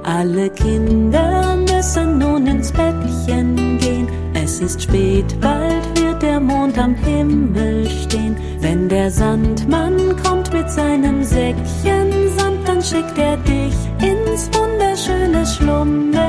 Alle Kinder müssen nun ins Bettchen gehen. Es ist spät, bald wird der Mond am Himmel stehen. Wenn der Sandmann kommt mit seinem Säckchen Sand, dann schickt er dich ins wunderschöne Schlummer.